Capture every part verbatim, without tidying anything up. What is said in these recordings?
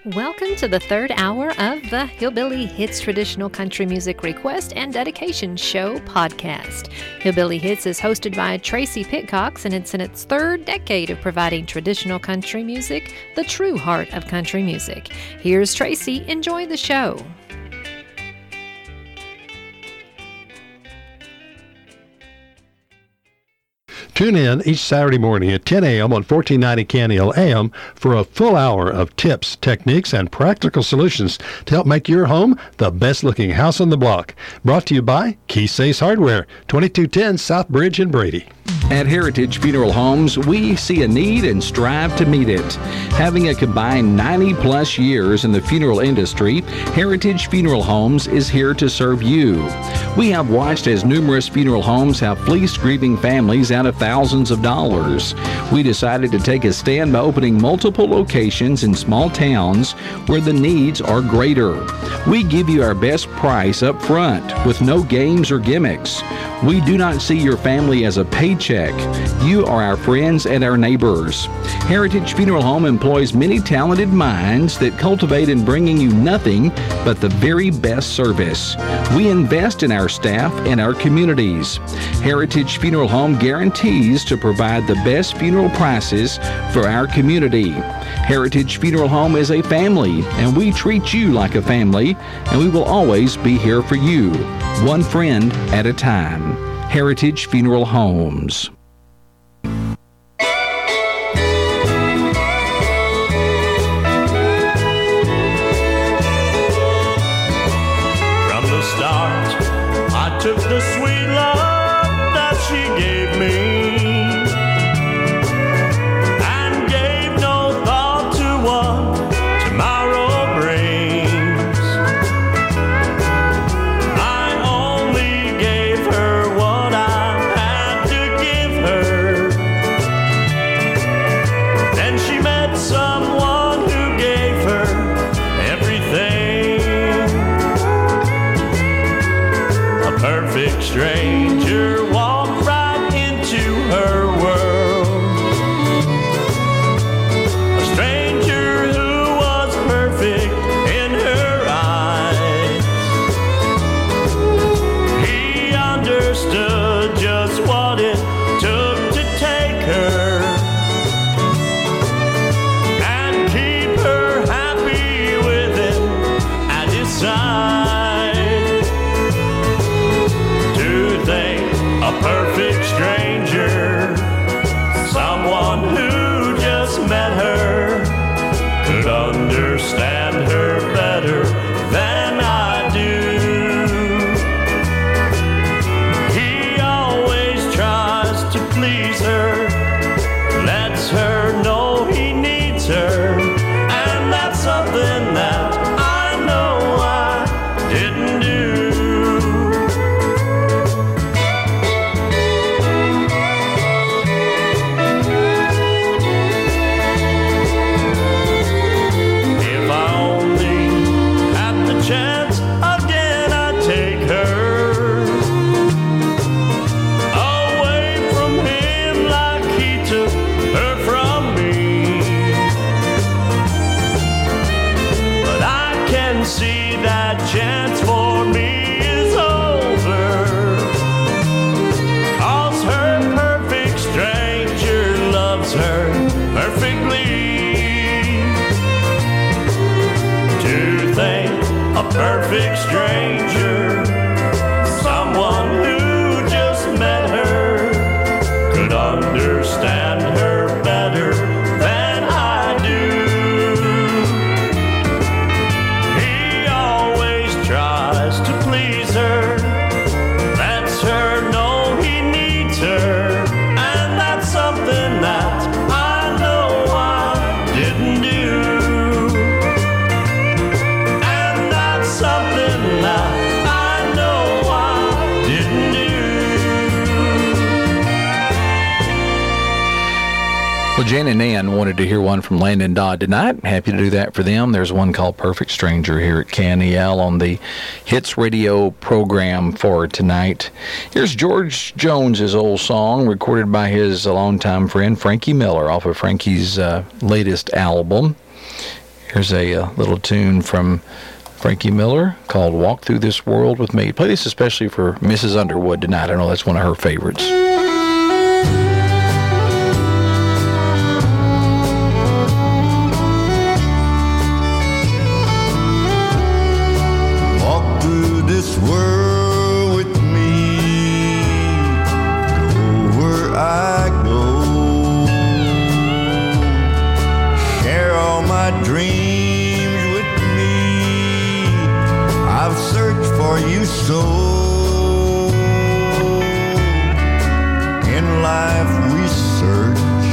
Welcome to the third hour of the Hillbilly Hits Traditional Country Music Request and Dedication Show podcast. Hillbilly Hits is hosted by Tracy Pitcox, and it's in its third decade of providing traditional country music, the true heart of country music. Here's Tracy. Enjoy the show. Tune in each Saturday morning at ten a.m. on fourteen ninety K N E L A M for a full hour of tips, techniques, and practical solutions to help make your home the best-looking house on the block. Brought to you by Keysay's Hardware, twenty-two ten South Bridge in Brady. At Heritage Funeral Homes, we see a need and strive to meet it. Having a combined ninety plus years in the funeral industry, Heritage Funeral Homes is here to serve you. We have watched as numerous funeral homes have fleeced grieving families out of thousands of dollars. We decided to take a stand by opening multiple locations in small towns where the needs are greater. We give you our best price up front with no games or gimmicks. We do not see your family as a paycheck. You are our friends and our neighbors. Heritage Funeral Home employs many talented minds that cultivate in bringing you nothing but the very best service. We invest in our staff and our communities. Heritage Funeral Home guarantees to provide the best funeral prices for our community. Heritage Funeral Home is a family, and we treat you like a family, and we will always be here for you, one friend at a time. Heritage Funeral Homes. From the start, I took the sweet love that she gave me and gave no thought to what tomorrow brings. I only gave her what I had to give her. Then she met someone who gave her everything. A perfect stranger walked right into her world. A stranger who was perfect in her eyes. He understood just what it took to take her and keep her happy with him at his side. To think a perfect stranger, someone who just met her, could understand her better than I do. He always tries to please her, lets her know he needs her, and that's something that I know I didn't do. If I only had the chance again, I'd take her away from him like he took her from me. But I can see that chance for me is over, 'cause her perfect stranger loves her perfectly. To think a perfect stranger, someone who just met her, could understand her better than I do. He always tries to please her, lets her know he needs her, and that's something that I know I didn't do. And that's something that I know I didn't do. Well, Jane and Nan wanted to hear one from Landon Dodd tonight. Happy to do that for them. There's one called Perfect Stranger here at K N E L on the Hits Radio program for tonight. Here's George Jones's old song recorded by his longtime friend Frankie Miller off of Frankie's uh, latest album. Here's a, uh little tune from Frankie Miller called Walk Through This World With Me. Play this especially for Missus Underwood tonight. I know that's one of her favorites. Walk through this world with me, go where I go, share all my dreams with me. I've searched for you so. In life we search,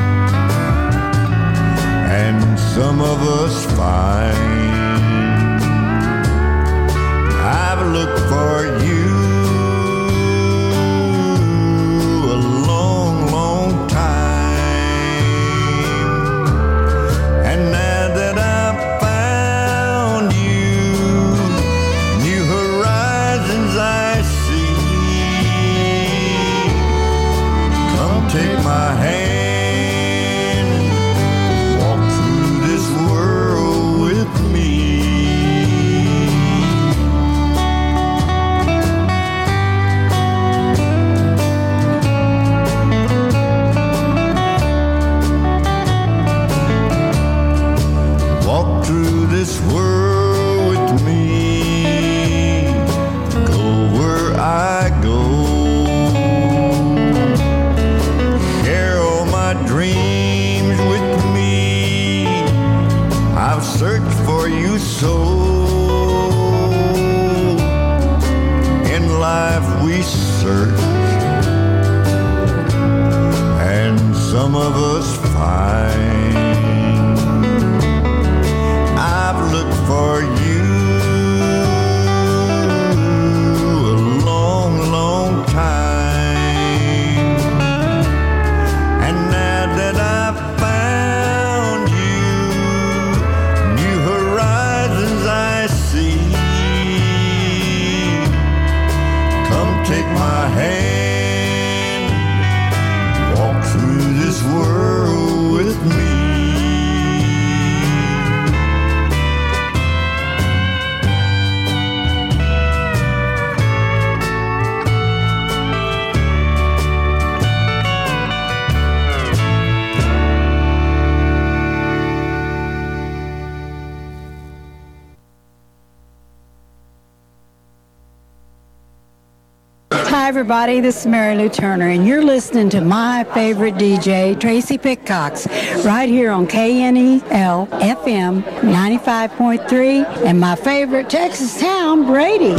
and some of us find. I've looked for you a long, long time, and now that I've found you, new horizons I see. Come take my hand, walk through this world with me. Walk through this world with me, go where I go, share all my dreams with me. I've searched for you so. In life we search, and some of us find. I've looked for you a long, long time, and now that I've found you, new horizons I see. Come take my hand, walk through this world with me. Hi, everybody. This is Mary Lou Turner, and you're listening to my favorite D J, Tracy Pitcox, right here on K N E L F M ninety-five point three, and my favorite Texas town, Brady.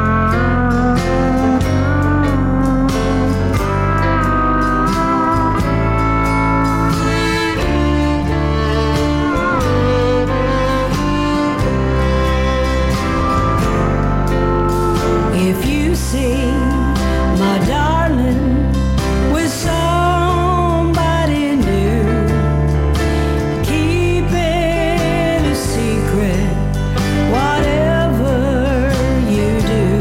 If you see my darling with somebody new, keep it a secret, whatever you do.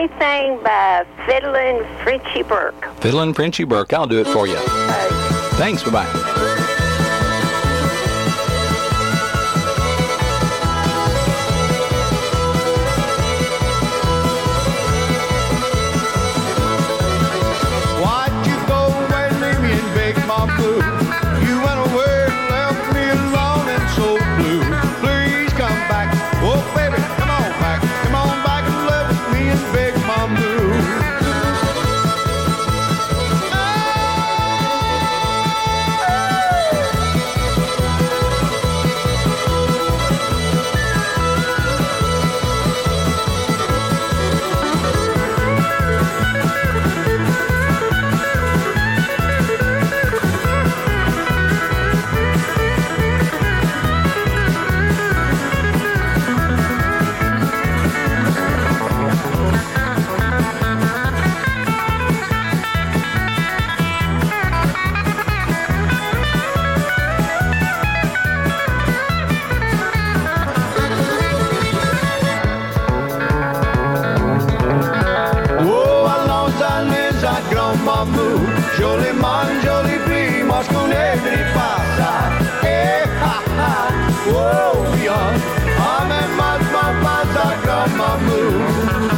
anything by Fiddlin' Frenchy Burke. Fiddlin' Frenchy Burke. I'll do it for you. Uh, Thanks. Bye-bye. Jolie man, Jolie B, mas con negri passa. Eh, ha, ha, whoa, young. I'm a mad man, passa, grandma move.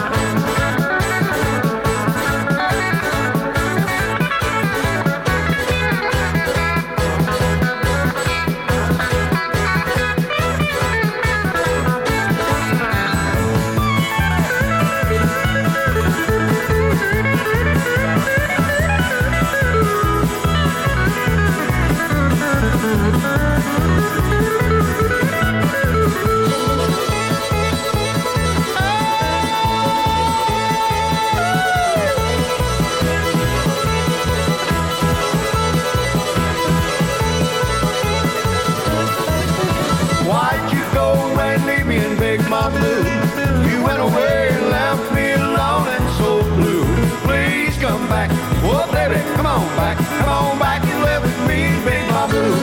You went away and left me alone and so blue. Please come back, oh baby, come on back, come on back and live with me, Big Mama.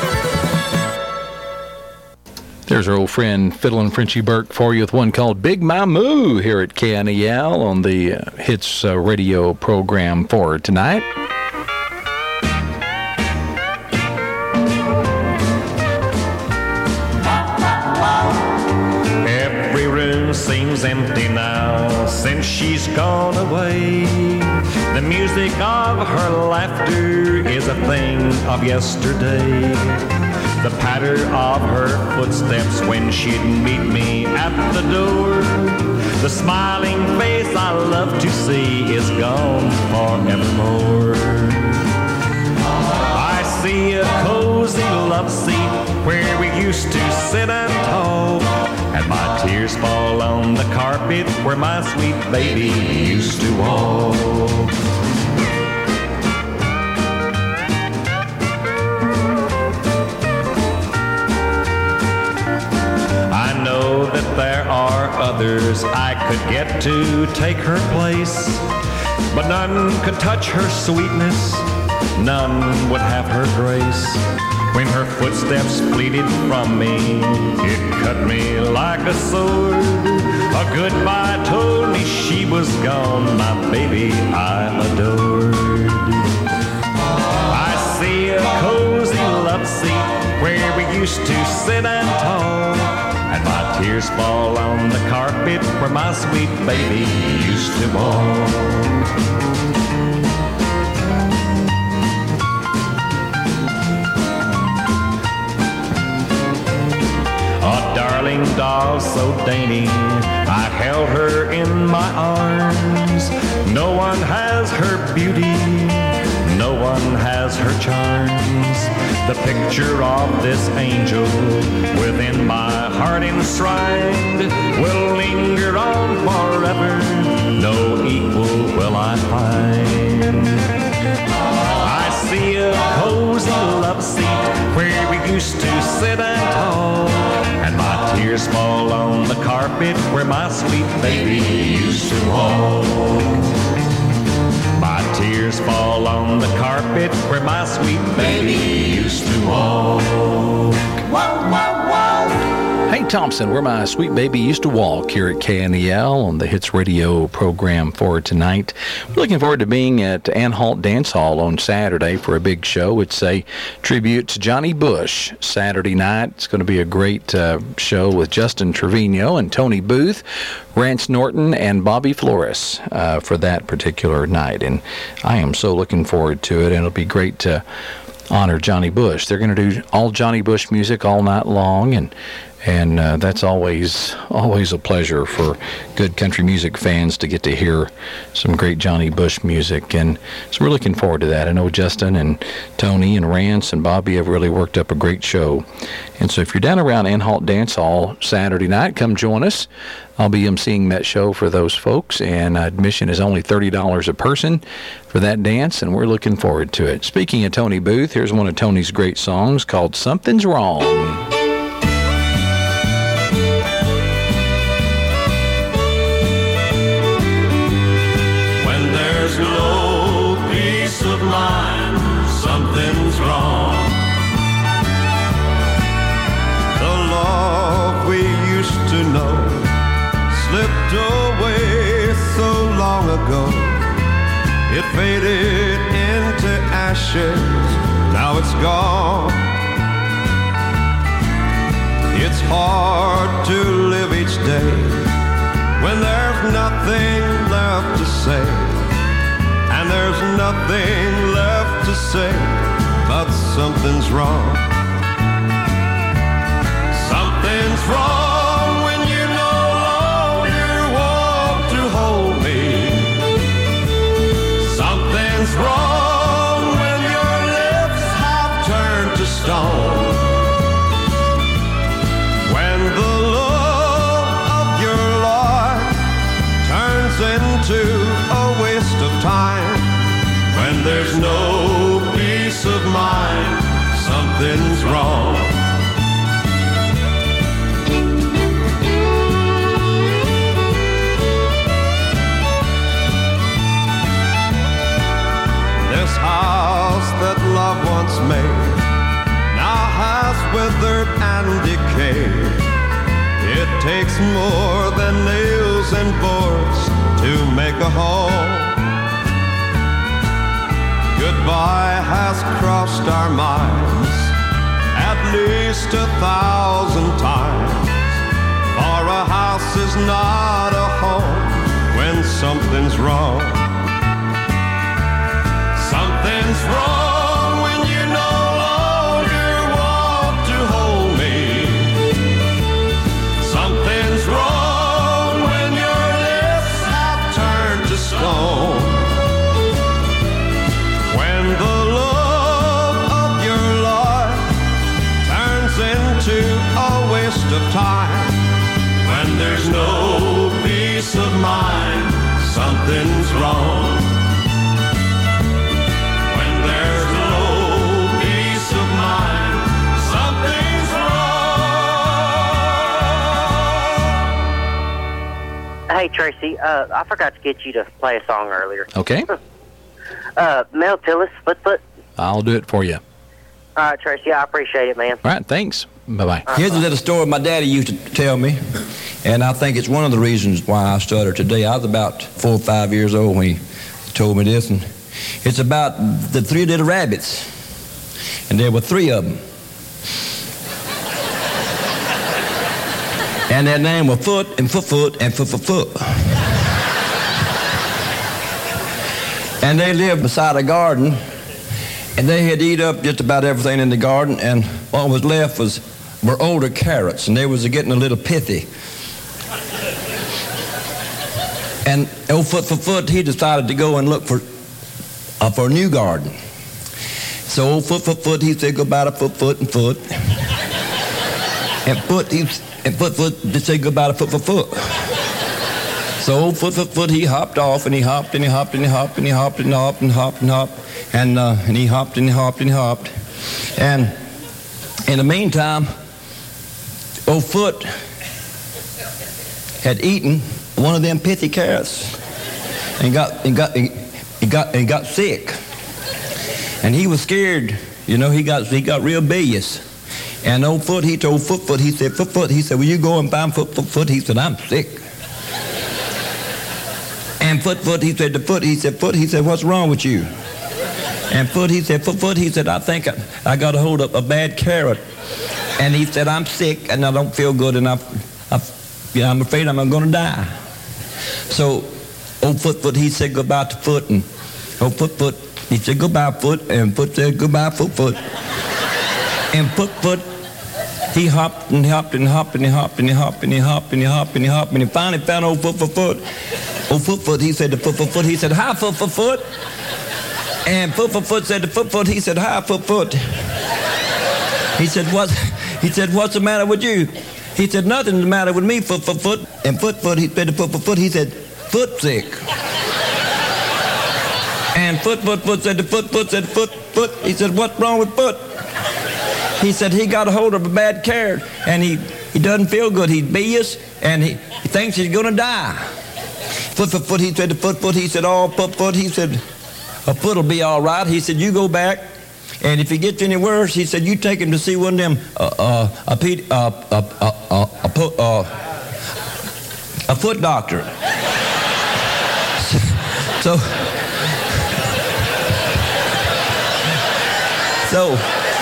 There's our old friend Fiddlin' Frenchy Burke for you with one called Big My Moo here at K N E L on the uh, Hits uh, radio program for tonight. Seems empty now since she's gone away. The music of her laughter is a thing of yesterday. The patter of her footsteps when she'd meet me at the door. The smiling face I love to see is gone forevermore. I see a cozy love seat where we used to sit and talk, and my tears fall on the carpet where my sweet baby used to walk. I know that there are others I could get to take her place, but none could touch her sweetness, none would have her grace. When her footsteps fleeted from me, it cut me like a sword. A goodbye told me she was gone, my baby I adored. I see a cozy love seat where we used to sit and talk, and my tears fall on the carpet where my sweet baby used to walk. Darling doll, so dainty, I held her in my arms. No one has her beauty, no one has her charms. The picture of this angel within my heart enshrined will linger on forever, no equal will I find. I see a cozy love seat where we used to sit and talk, and my tears fall on the carpet where my sweet baby used to walk. My tears fall on the carpet where my sweet baby used to walk. Whoa, whoa, whoa. Hank Thompson, Where My Sweet Baby Used to Walk, here at K N E L on the Hits Radio program for tonight. We're looking forward to being at Anhalt Dance Hall on Saturday for a big show. It's a tribute to Johnny Bush Saturday night. It's going to be a great uh, show with Justin Trevino and Tony Booth, Rance Norton, and Bobby Flores uh, for that particular night. And I am so looking forward to it, and it'll be great to honor Johnny Bush. They're going to do all Johnny Bush music all night long, and And uh, that's always always a pleasure for good country music fans to get to hear some great Johnny Bush music. And so we're looking forward to that. I know Justin and Tony and Rance and Bobby have really worked up a great show. And so if you're down around Anhalt Dance Hall Saturday night, come join us. I'll be emceeing that show for those folks, and admission is only thirty dollars a person for that dance, and we're looking forward to it. Speaking of Tony Booth, here's one of Tony's great songs called Something's Wrong. Something's wrong. The love we used to know slipped away so long ago. It faded into ashes, now it's gone. It's hard to live each day when there's nothing left to say. And there's nothing left to say, but something's wrong. Something's wrong when you no longer want to hold me. Something's wrong when your lips have turned to stone. When the love of your life turns into a waste of time. When there's no peace of mind, something's wrong. This house that love once made now has withered and decayed. It takes more than nails and boards to make a home. Goodbye has crossed our minds at least a thousand times. For a house is not a home when something's wrong. Something's wrong when you no longer want to hold me. Something's wrong when your lips have turned to stone. A waste of time. When there's no peace of mind, something's wrong. When there's no peace of mind, something's wrong. Hey Tracy, uh, I forgot to get you to play a song earlier. Okay. uh, Mel Tillis, Foot Foot. I'll do it for you. All right, Tracy, I appreciate it, man. All right, thanks. Bye-bye. Here's a little story my daddy used to tell me, and I think it's one of the reasons why I stutter today. I was about four or five years old when he told me this, and it's about the three little rabbits, and there were three of them. And their name were Foot and Foot Foot and Foot Foot Foot. And they lived beside a garden, and they had eat up just about everything in the garden, and what was left was were older carrots, and they was getting a little pithy. And old Foot for Foot, he decided to go and look for uh, for a new garden. So old Foot for Foot, he said, go about a foot, foot, and foot. And Foot, he, and Foot Foot, they said, go about a foot for foot. So old Foot for Foot, he hopped off, and he hopped, and he hopped, and he hopped, and he hopped, and hopped, and hopped, and hopped, and uh, and he hopped, and he hopped, and he hopped. And in the meantime, old Foot had eaten one of them pithy carrots, and got and got and got and got sick. And he was scared, you know. He got he got real bilious, And old Foot, he told Foot Foot, he said, Foot Foot, he said, will you go and find Foot Foot Foot? He said, I'm sick. And Foot Foot, he said to Foot, he said, Foot, he said, what's wrong with you? And Foot, he said, Foot Foot, he said, I think I, I got a hold of a bad carrot. And he said, I'm sick and I don't feel good and I, I, you know, I'm afraid I'm going to die. So old Foot Foot, he said goodbye to Foot, and old Foot Foot, he said goodbye Foot, and Foot said goodbye Foot Foot. And Foot Foot, he hopped and hopped and hopped and he hopped and he hopped and he hopped and he hopped and he hopped and he finally found old Foot Foot Foot. Old Foot Foot, he said to Foot Foot Foot, he said, hi Foot Foot Foot. And Foot Foot Foot said to Foot Foot, he said, hi Foot Foot. He said, what? He said, what's the matter with you? He said, nothing's the matter with me, Foot Foot Foot. And Foot Foot, he said to Foot Foot Foot, he said, foot sick. And Foot Foot Foot said to Foot Foot, said, Foot Foot, he said, what's wrong with Foot? He said, he got a hold of a bad carrot, and he, he doesn't feel good. He's bilious, and he, he thinks he's going to die. Foot Foot Foot, he said to Foot Foot, he said, oh, Foot Foot, he said, a foot will be all right. He said, you go back, and if he gets any worse, he said, you take him to see one of them, uh, uh, a, ped- uh, uh, uh, uh, a, po- uh, a foot doctor. So, so,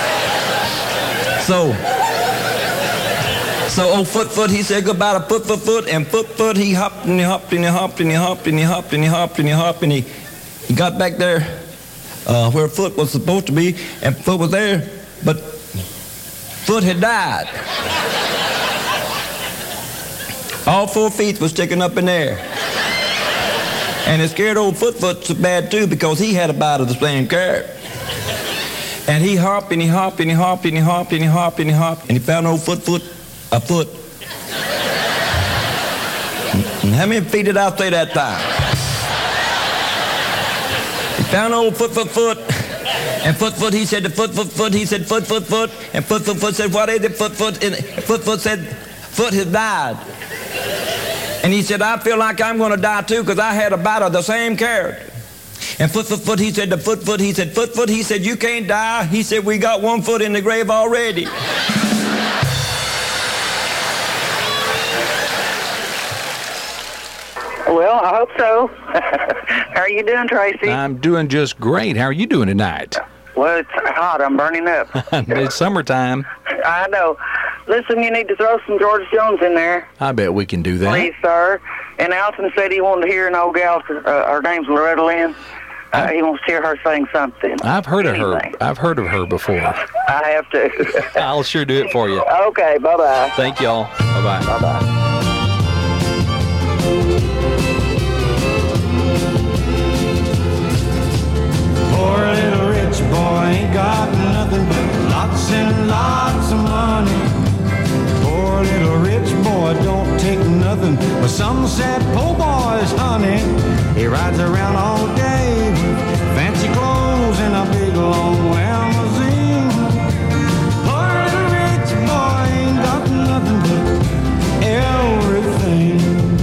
so, so old Foot Foot, he said goodbye to Foot Foot Foot, and Foot Foot, he hopped and he hopped and he hopped and he hopped and he hopped and he hopped and he hopped and he, he got back there uh, where Foot was supposed to be, and Foot was there, but Foot had died. All four feet was sticking up in there. And it scared old Foot Foot so bad too, because he had a bite of the same carrot. And he hopped and he hopped and he hopped and he hopped and he hopped and he hopped and he found old Foot Foot a foot. And how many feet did I say that time? He found old Foot Foot Foot, and Foot Foot, he said to Foot Foot Foot, he said Foot Foot Foot, and Foot Foot Foot said, what is it, Foot Foot? And Foot Foot said, Foot has died. And he said, I feel like I'm going to die too, because I had a bite of the same carrot. And Foot Foot Foot, he said to Foot Foot, he said, Foot Foot, he said, you can't die. He said, we got one foot in the grave already. Well, I hope so. How are you doing, Tracy? I'm doing just great. How are you doing tonight? Well, it's hot. I'm burning up. It's summertime. I know. Listen, you need to throw some George Jones in there. I bet we can do that. Please, sir. And Alton said he wanted to hear an old gal, uh, her name's Loretta Lynn. Uh, he wants to hear her sing something. I've heard of her. Anything. I've heard of her before. I have to. I'll sure do it for you. Okay, bye-bye. Thank y'all. Bye-bye. Bye-bye. Poor little rich boy ain't got nothing but lots and lots of money. Poor little rich boy don't take nothing but some sad po' boy's honey. He rides around all day with fancy clothes and a big long limousine. Poor little rich boy ain't got nothing but everything.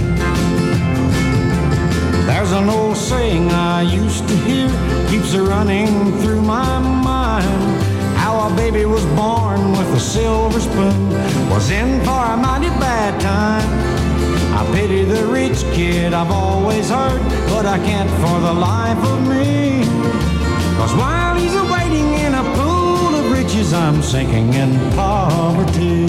There's an old saying I used to hear, keeps a running through my mind. How a baby was born with a silver spoon was in for a mighty bad time. I pity the rich kid, I've always heard, but I can't for the life of me. Cause while he's waiting in a pool of riches, I'm sinking in poverty.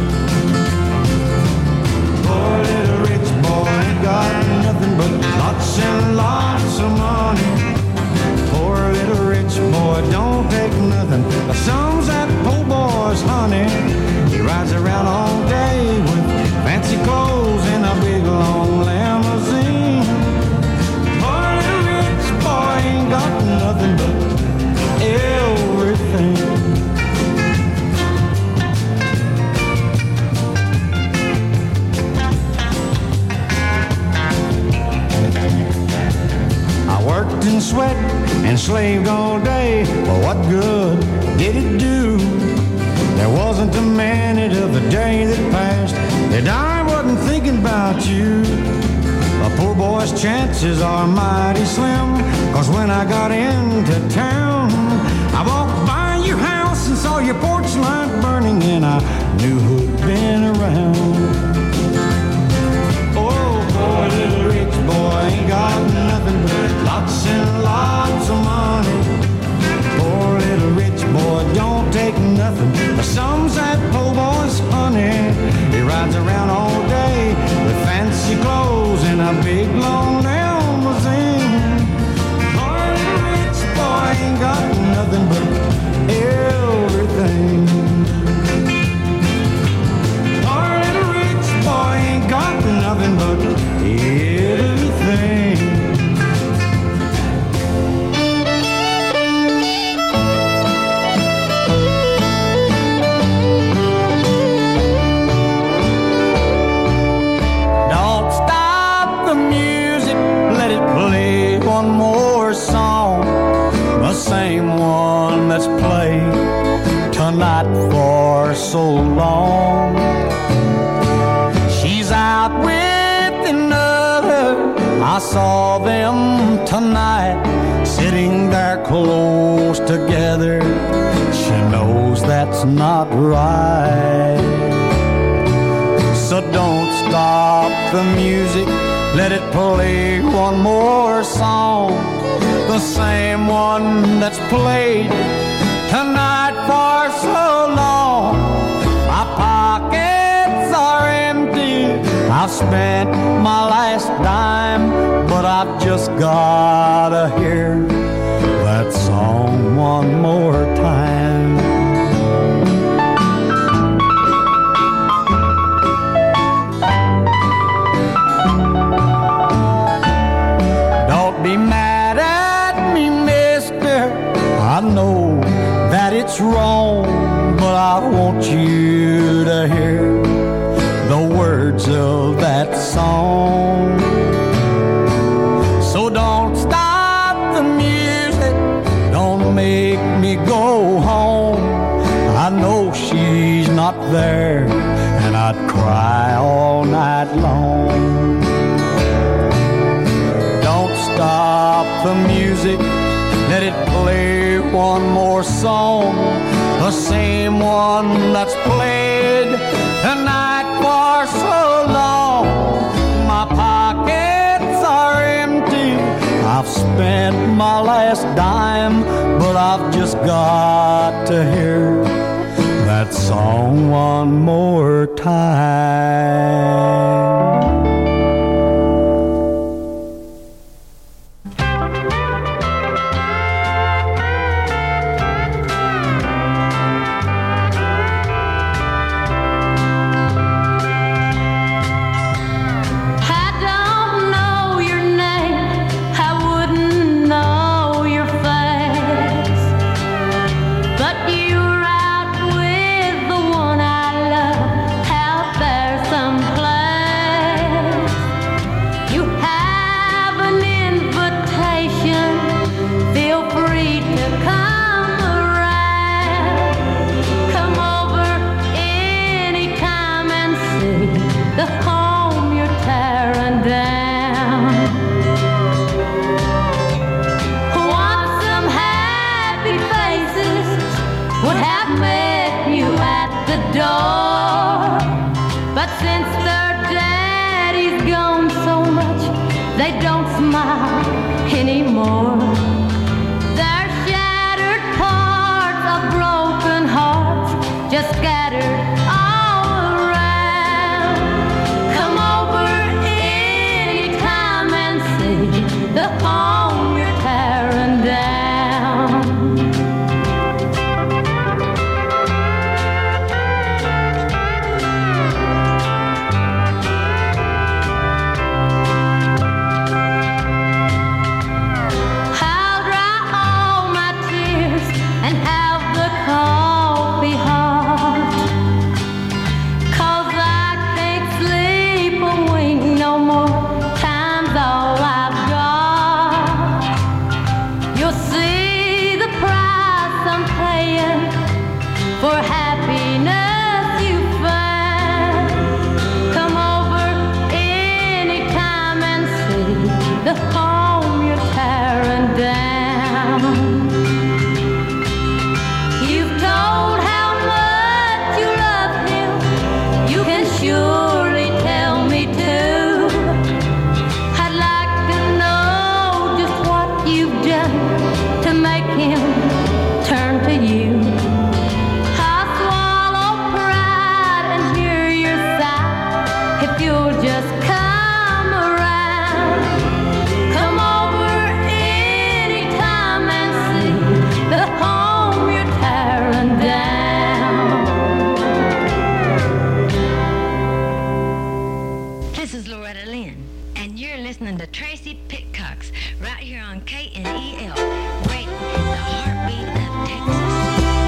Poor little rich boy ain't got nothing but lots and lots of money. Poor little rich boy don't take nothing but some that po' boy's honey. He rides around all day with fancy clothes and a big long limousine. Poor little rich boy ain't got nothing but everything. I worked and sweat and slaved all day, but what good did it do? There wasn't a minute of the day that passed that I wasn't thinking about you. A poor boy's chances are mighty slim, cause when I got into town, I walked by your house and saw your porch light burning one, and I knew who'd been around. Oh, poor little rich boy ain't got nothing but lots and lots of money. Poor little rich boy don't take nothing but some sad po' boy's honey. He rides around all day with fancy clothes and a big long limousine. Poor little rich boy ain't got nothing but everything. Poor little rich boy ain't got nothing but everything. Don't stop the music, let it play one more song, the same one that's played tonight for so long. She's out with another, I saw them tonight, sitting there close together. She knows that's not right. So don't stop the music, let it play one more song, the same one that's played tonight for so long. My pockets are empty, I've spent my last dime, but I've just gotta hear that song one more time. Don't be mad at me, mister, I know that it's wrong, but I want you to hear the words of that song. So don't stop the music, don't make me go home. I know she's not there, and I'd cry all night long. Don't stop the music, let it play one more song, the same one that's played tonight for so long. My pockets are empty, I've spent my last dime, but I've just got to hear that song one more time. I'll dry all my tears and have the is Loretta Lynn, and you're listening to Tracy Pitcox right here on K N E L, radio, the heartbeat of Texas.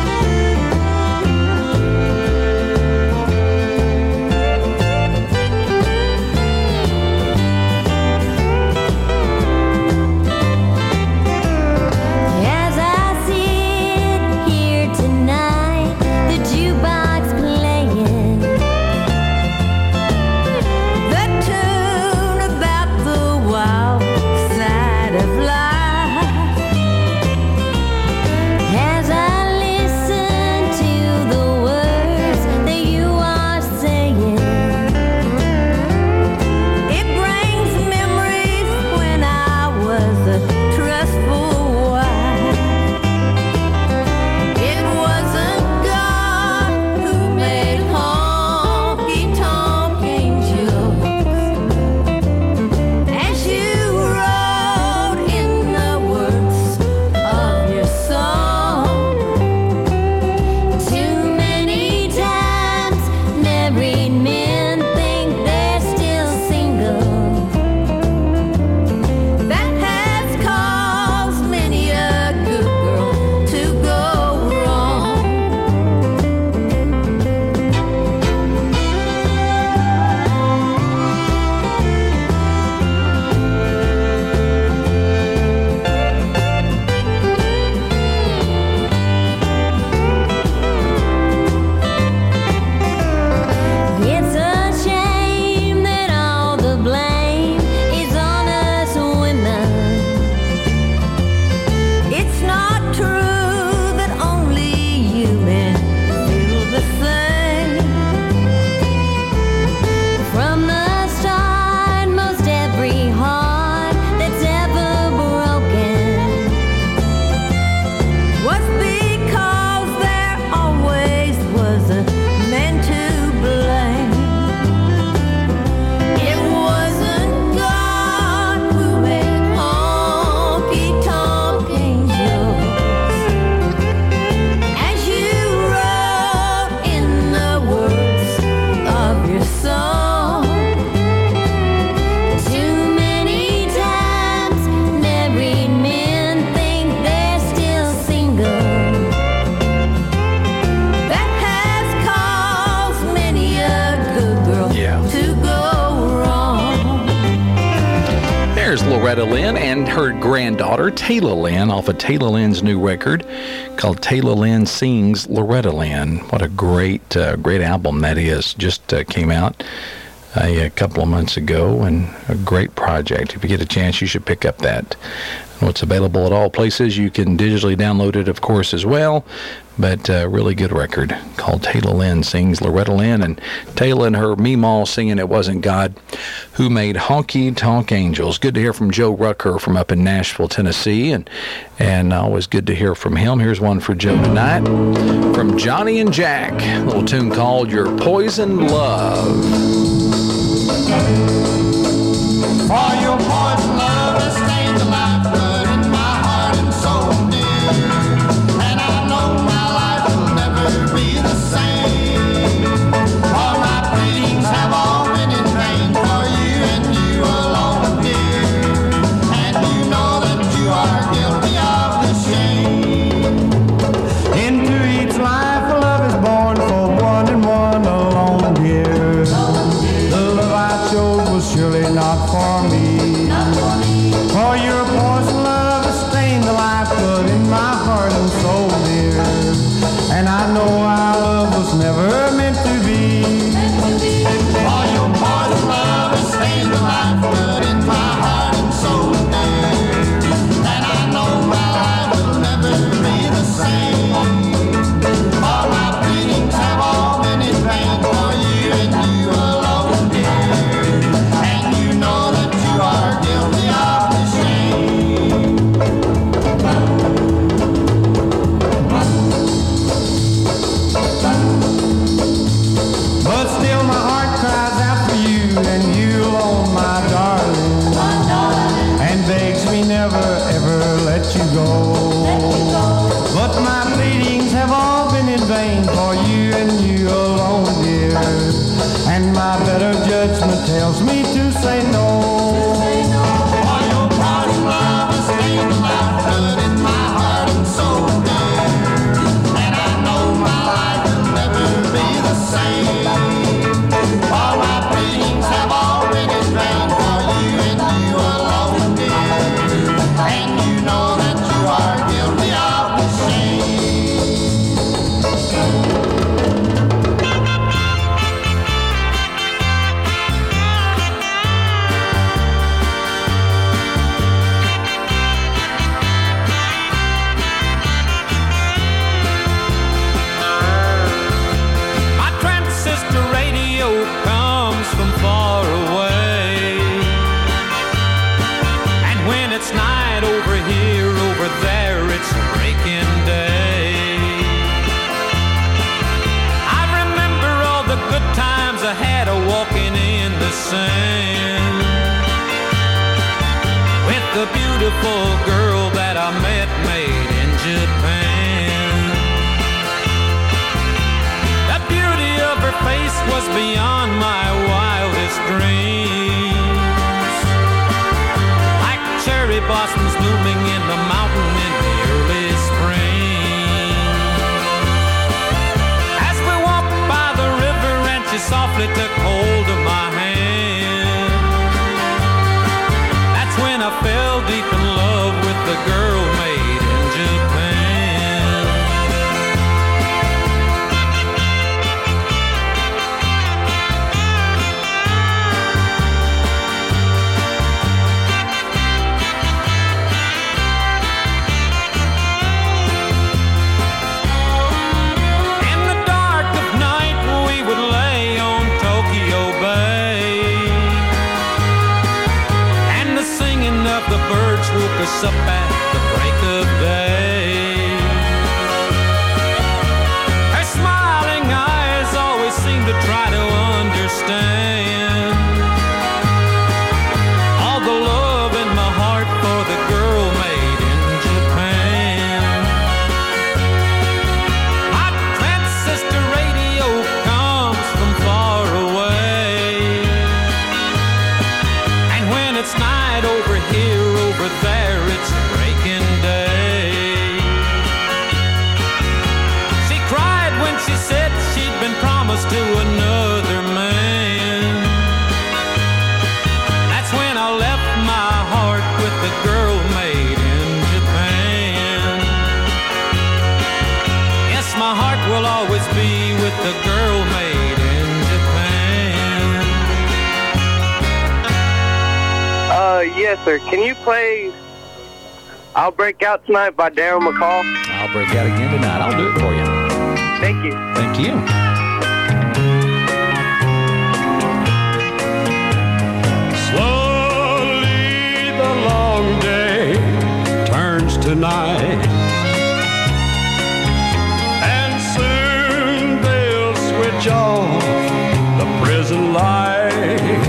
Loretta Lynn and her granddaughter, Taylor Lynn, off of Taylor Lynn's new record called Taylor Lynn Sings Loretta Lynn. What a great, uh, great album that is. Just uh, came out a, a couple of months ago, and a great project. If you get a chance, you should pick up that. It's available at all places. You can digitally download it, of course, as well. But a uh, really good record called Taylor Lynn Sings Loretta Lynn. And Taylor and her meemaw singing It Wasn't God Who Made Honky Tonk Angels. Good to hear from Joe Rucker from up in Nashville, Tennessee. And, and always good to hear from him. Here's one for Joe tonight from Johnny and Jack. A little tune called Your Poison Love. For your poison love has stained the lifeblood in my heart and soul, dear. And I know my life will never be the same. All my pleadings have all been in vain for you and you alone, dear. And you know that you are guilty of the shame. Into each life love is born for one and one alone, dear. The love I chose was surely not for me. of judgment tells me to say no. For your parting love is stained without blood in my heart and soul, dear. And I know my life will never be the same. All my feelings have already drained for you and you alone, dear. And you know that you are guilty of the shame. My transistor radio comes from far away, and when it's night over here, over there, it's breaking day. I remember all the good times I had a walking in the sand with the beautiful girl that I met made in Japan. The beauty of her face was beyond my wildest dreams, like cherry blossoms blooming in the mountain in the early spring. As we walked by the river and she softly took hold of my hand, that's when I fell deep in love with the girl made in Japan. In the dark of night we would lay on Tokyo Bay, and the singing of the birds woke us up at the break of day. Her smiling eyes always seemed to try to understand all the love in my heart for the girl made in Japan. My transistor radio comes from far away, and when it's night over here, over there, it's breaking day. She cried when she said she'd been promised to another man. That's when I left my heart with the girl made in Japan. Yes, my heart will always be with the girl made in Japan. Uh, yes, sir. Can you play I'll Break Out Tonight by Daryl McCall? I'll break out again tonight. I'll do it for you. Thank you. Thank you. Slowly the long day turns to night, and soon they'll switch off the prison lights.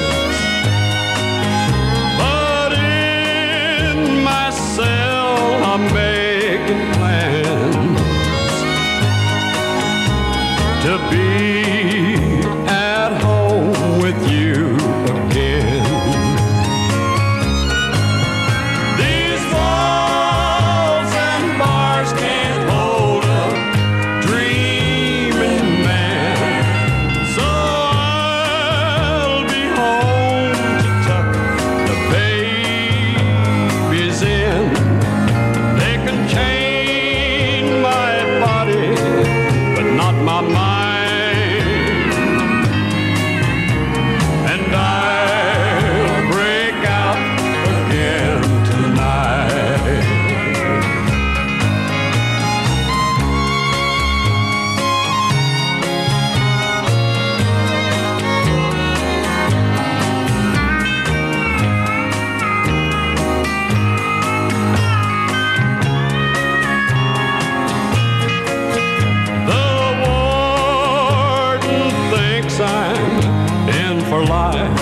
But in my cell I'm making plans to be at home with you again. These walls and bars can't hold a dreaming man, so I'll be home to tuck the babies in. They can chain my body, but not my mind. And I'll break out again tonight. The warden thinks I'm in for life.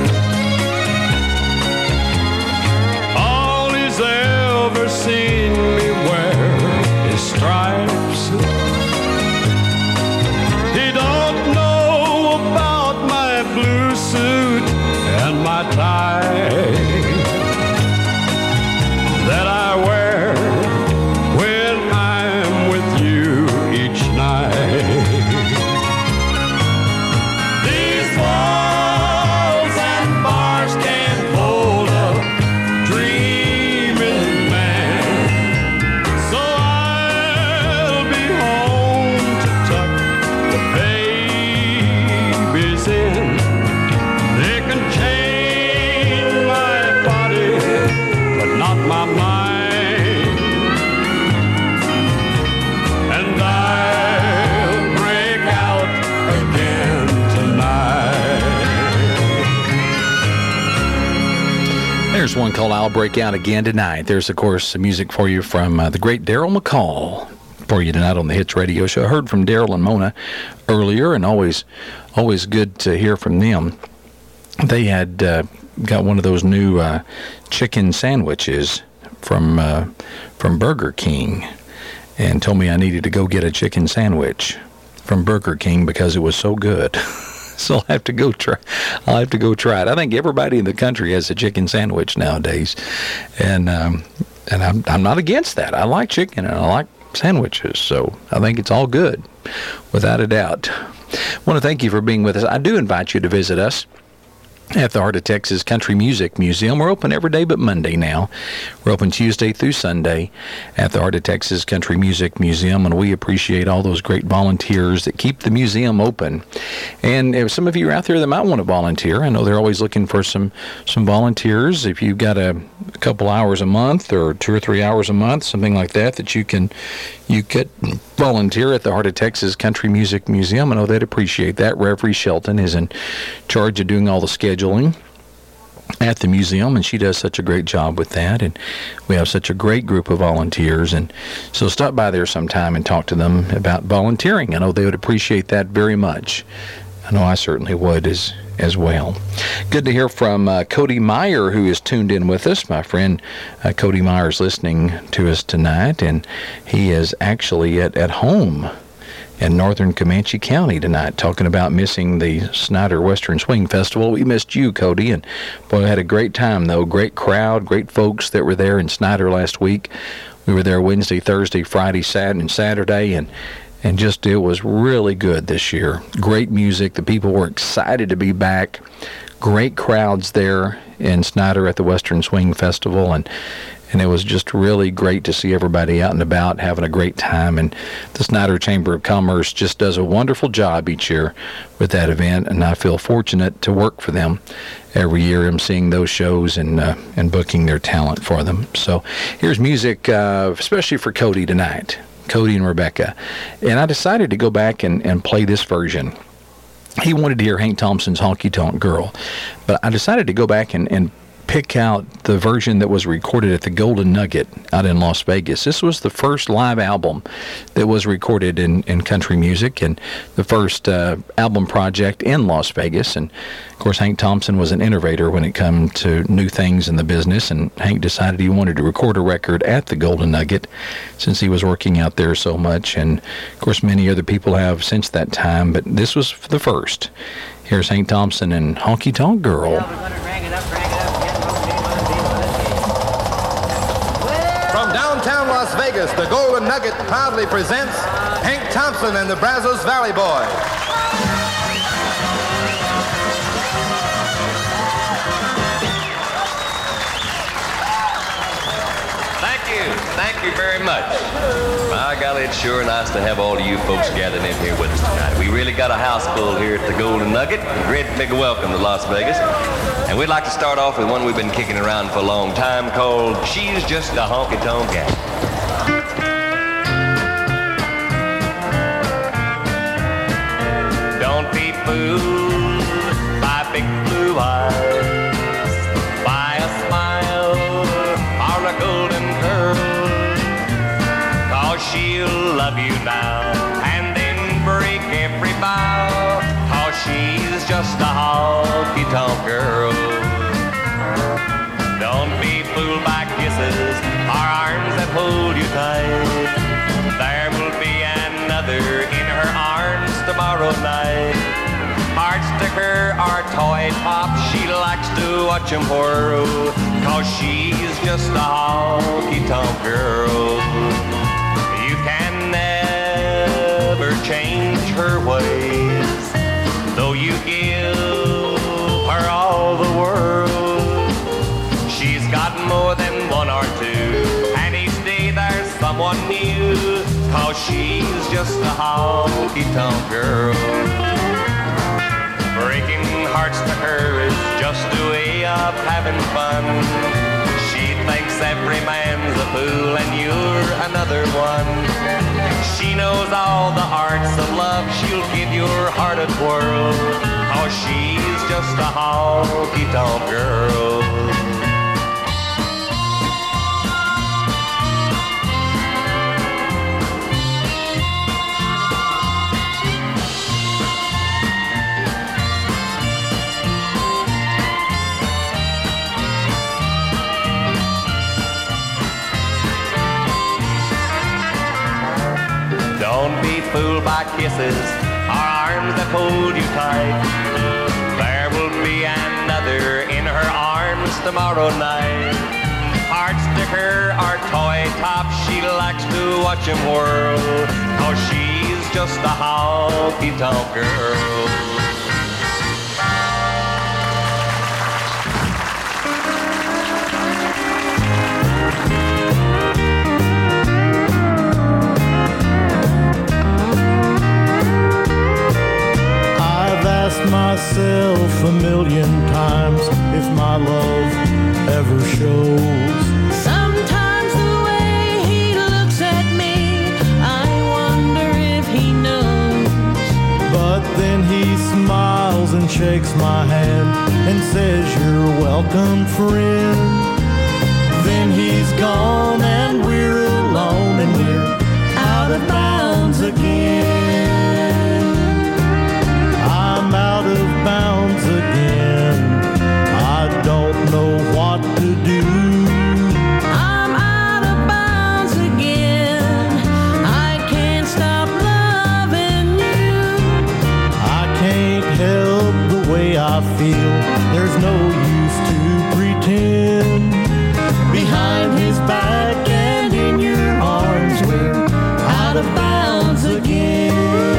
All he's ever seen me wear is stripes. He don't know about my blue suit and my tie that I wear when I'm with you each night. These walls and bars can't hold a dreaming man, so I'll be home to tuck the babies in. They can change my body, but not my mind. And I'll break out again tonight. There's one called I'll Break Out Again Tonight. There's, of course, some music for you from uh, the great Daryl McCall for you tonight on the Hits Radio Show. I heard from Daryl and Mona earlier, and always, always good to hear from them. They had uh, got one of those new uh, chicken sandwiches from uh, from Burger King, and told me I needed to go get a chicken sandwich from Burger King because it was so good. So I'll have to go try. I'll have to go try it. I think everybody in the country has a chicken sandwich nowadays, and um, and I'm I'm not against that. I like chicken and I like sandwiches, so I think it's all good, without a doubt. I want to thank you for being with us. I do invite you to visit us at the Heart of Texas Country Music Museum. We're open every day but Monday now. We're open Tuesday through Sunday at the Heart of Texas Country Music Museum, and we appreciate all those great volunteers that keep the museum open. And if some of you are out there that might want to volunteer, I know they're always looking for some some volunteers. If you've got a, a couple hours a month or two or three hours a month, something like that, that you can you could volunteer at the Heart of Texas Country Music Museum, I know they'd appreciate that. Reverie Shelton is in charge of doing all the scheduling at the museum, and she does such a great job with that, and we have such a great group of volunteers. And so stop by there sometime and talk to them about volunteering. I know they would appreciate that very much. I know I certainly would as as well. Good to hear from uh, Cody Meyer, who is tuned in with us. My friend uh, Cody Meyer is listening to us tonight, and he is actually at, at home in northern Comanche County tonight, talking about missing the Snyder Western Swing Festival. We missed you, Cody, and boy, I had a great time, though. Great crowd, great folks that were there in Snyder last week. We were there Wednesday, Thursday, Friday, Saturday, and Saturday, and and just it was really good this year. Great music. The people were excited to be back. Great crowds there in Snyder at the Western Swing Festival, and And it was just really great to see everybody out and about having a great time. And the Snyder Chamber of Commerce just does a wonderful job each year with that event. And I feel fortunate to work for them every year, emceeing those shows and uh, and booking their talent for them. So here's music, uh, especially for Cody tonight, Cody and Rebecca. And I decided to go back and, and play this version. He wanted to hear Hank Thompson's Honky Tonk Girl. But I decided to go back and, and pick out the version that was recorded at the Golden Nugget out in Las Vegas. This was the first live album that was recorded in, in country music, and the first uh, album project in Las Vegas. And of course, Hank Thompson was an innovator when it came to new things in the business, and Hank decided he wanted to record a record at the Golden Nugget since he was working out there so much. And of course, many other people have since that time, but this was the first. Here's Hank Thompson and Honky Tonk Girl. Downtown Las Vegas, the Golden Nugget proudly presents Hank Thompson and the Brazos Valley Boys. Thank you. Thank you very much. My golly, it's sure nice to have all of you folks gathered in here with us tonight. We really got a house full here at the Golden Nugget. Great big welcome to Las Vegas. And we'd like to start off with one we've been kicking around for a long time called She's Just a Honky Tonk Gal. Don't be fooled by big blue eyes, by a smile or a golden curl, 'cause she'll love you now and then break every vow, 'cause she's just a honky tonk girl. Don't be fooled by kisses or arms that hold you tight. There will be another in her arms tomorrow night. Or Heart sticker or toy top, she likes to watch him whirl, 'cause she's just a honky-tonk girl. You can never change her ways, though you give her all the world. She's got more than one or two, and each day there's someone new, 'cause she's just a honky-tonk girl. Breaking hearts to her is just a way of having fun. She thinks every man's a fool and you're another one. She knows all the arts of love, she'll give your heart a twirl, 'cause she's just a honky-tonk girl. Don't be fooled by kisses or arms that hold you tight. There will be another in her arms tomorrow night. Heart sticker or toy top, she likes to watch him whirl, 'cause she's just a honky-tonk girl. Myself a million times if my love ever shows. Sometimes the way he looks at me, I wonder if he knows. But then he smiles and shakes my hand and says, "You're welcome, friend." Then he's gone and we're alone and we're out of bounds again. Out of bounds again. I don't know what to do. I'm out of bounds again. I can't stop loving you. I can't help the way I feel. There's no use to pretend. Behind his back and in your arms, we're out of bounds again.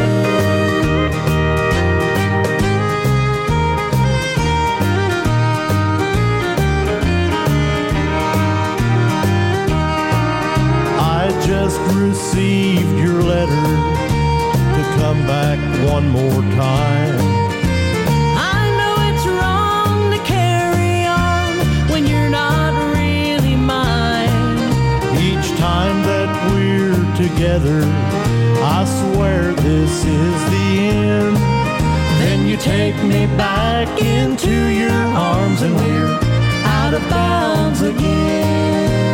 Just received your letter to come back one more time. I know it's wrong to carry on when you're not really mine. Each time that we're together, I swear this is the end. Then you take me back into your arms and we're out of bounds again.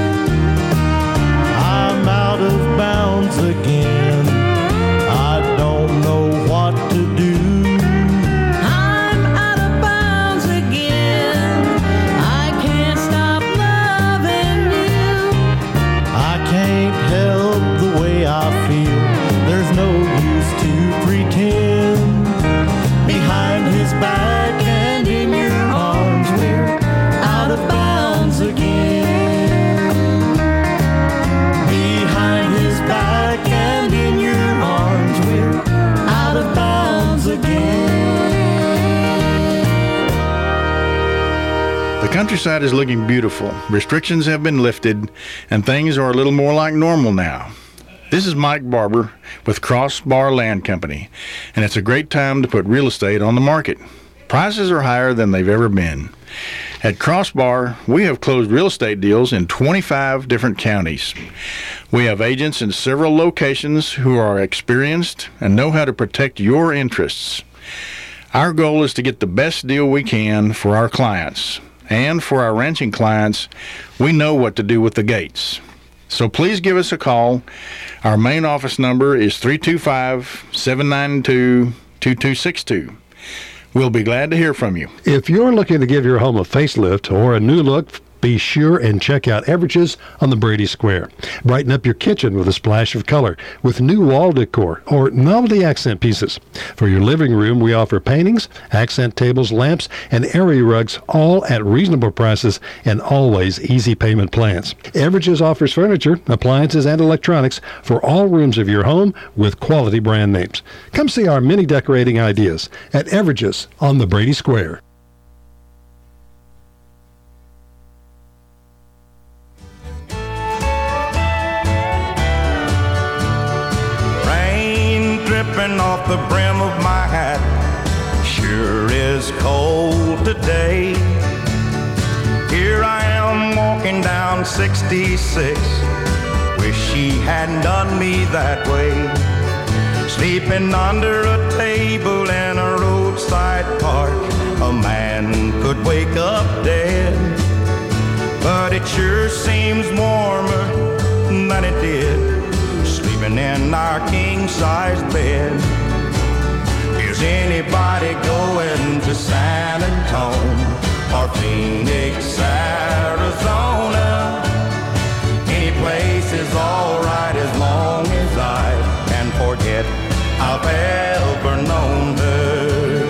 I'm out of bounds again. I don't know what to do. I'm out of bounds again. I can't stop loving you. I can't help the way I feel. There's no use to pretend. Behind his back and in your arms, we're out of bounds again. Back and in your arms, we're out of bounds again. The countryside is looking beautiful. Restrictions have been lifted, and things are a little more like normal now. This is Mike Barber with Crossbar Land Company, and it's a great time to put real estate on the market. Prices are higher than they've ever been. At Crossbar, we have closed real estate deals in twenty-five different counties. We have agents in several locations who are experienced and know how to protect your interests. Our goal is to get the best deal we can for our clients. And for our ranching clients, we know what to do with the gates. So please give us a call. Our main office number is three two five, seven nine two, two two six two. We'll be glad to hear from you. If you're looking to give your home a facelift or a new look Be sure and check out Everages on the Brady Square. Brighten up your kitchen with a splash of color with new wall decor or novelty accent pieces. For your living room, we offer paintings, accent tables, lamps, and area rugs, all at reasonable prices and always easy payment plans. Everages offers furniture, appliances, and electronics for all rooms of your home with quality brand names. Come see our many decorating ideas at Everages on the Brady Square. Rain dripping off the brim of my hat sure is cold today. Here I am walking down sixty-six. Wish she hadn't done me that way. Sleeping under a table in a roadside park, a man could wake up dead. But it sure seems warmer than it did, sleeping in our king-size bed. Is anybody going to San Antonio or Phoenix, Arizona? Any place is all right as long as I can forget I've ever known her.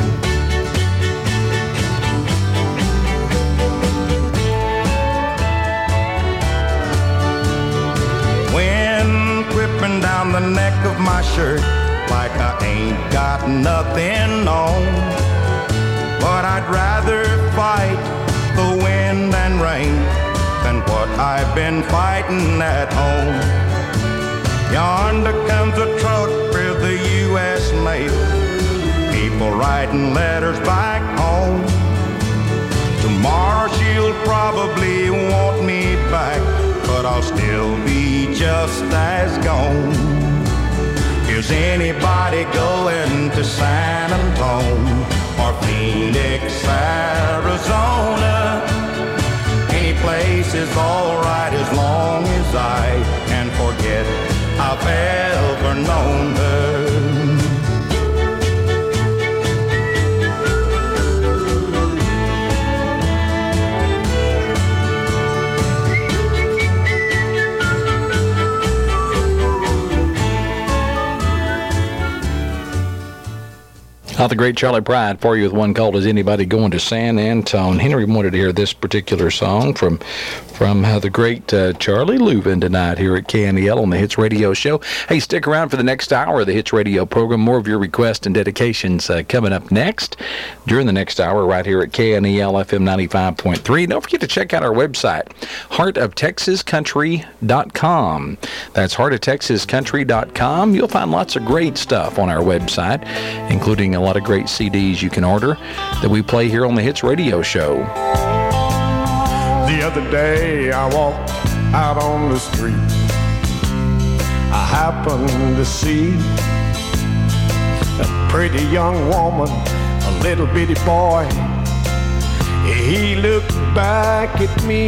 Wind whipping down the neck of my shirt like I ain't got nothing on. But I'd rather fight the wind and rain than what I've been fighting at home. Yonder comes a truck with the U S mail, people writing letters back home. Tomorrow she'll probably want me back, but I'll still be just as gone. Is anybody going to San Antonio or Phoenix, Arizona? Any place is all right as long as I can forget I've ever known her. Uh, the great Charlie Pride for you with one called Is Anybody Going to San Antone? Henry wanted to hear this particular song from from uh, the great uh, Charlie Louvin tonight here at K N E L on the Hits Radio Show. Hey, stick around for the next hour of the Hits Radio program. More of your requests and dedications uh, coming up next during the next hour right here at K N E L F M ninety-five point three. Don't forget to check out our website, heart of texas country dot com. That's heart of texas country dot com. You'll find lots of great stuff on our website, including a lot of great C Ds you can order that we play here on the Hits Radio Show. The other day I walked out on the street. I happened to see a pretty young woman, a little bitty boy. He looked back at me.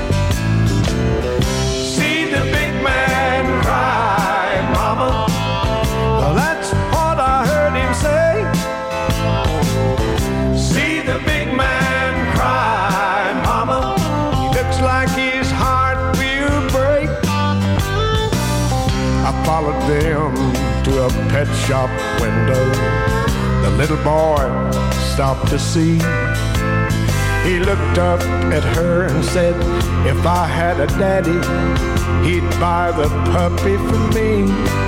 See the big man cry, mama. Well, that's what I heard him say. See the big man cry, mama. He looks like his heart will break. I followed them to a pet shop window. The little boy stopped to see. He looked up at her and said, if I had a daddy, he'd buy the puppy for me.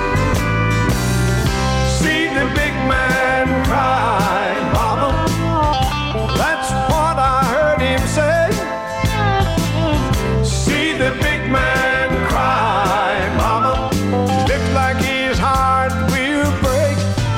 See the big man cry, mama. That's what I heard him say. See the big man cry, mama. Looks like his heart will break.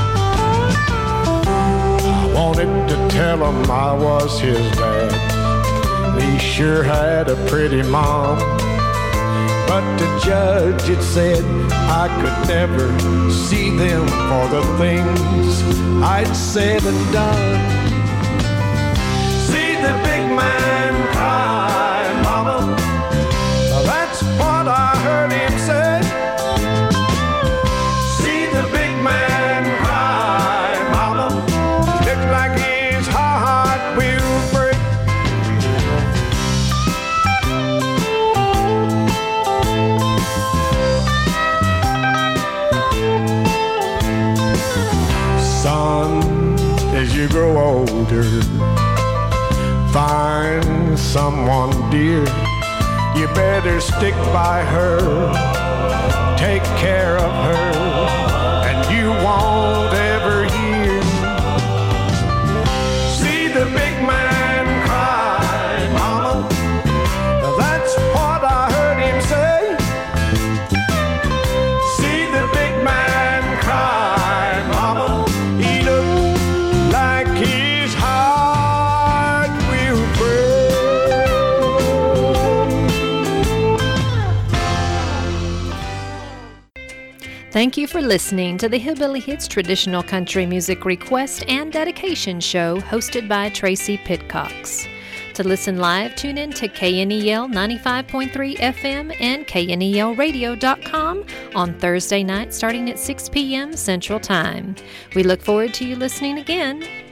I wanted to tell him I was his dad. He sure had a pretty mom. But the judge had said I could never see them for the things I'd said and done. See the big man cry, mama. That's what I heard him say. See the big man cry, mama. Looks like his heart will break. someone dear, you better stick by her, take care of her, and you won't ever hear. See the big man cry, mama, that's what I heard him say. See the big man cry, mama, he looked like his heart will break. Thank you for listening to the Hillbilly Hits Traditional Country Music Request and Dedication Show hosted by Tracy Pitcox. To listen live, tune in to K N E L ninety-five point three F M and K N E L radio dot com on Thursday night starting at six p.m. Central Time. We look forward to you listening again.